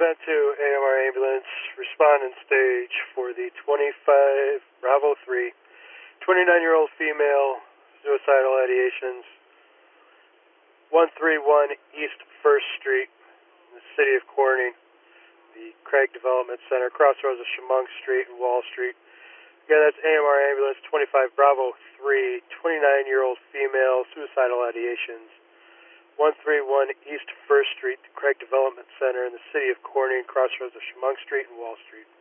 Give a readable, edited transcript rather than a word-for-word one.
10 to AMR ambulance, responding stage for the 25 Bravo 3, 29-year-old female, suicidal ideations, 131 East 1st Street, in the city of Corning, the Craig Development Center, crossroads of Chemung Street and Wall Street. Again, that's AMR ambulance 25 Bravo 3, 29-year-old female, suicidal ideations, 131 East 1st Street, the Craig Development Center in the city of Corning, crossroads of Chemung Street and Wall Street.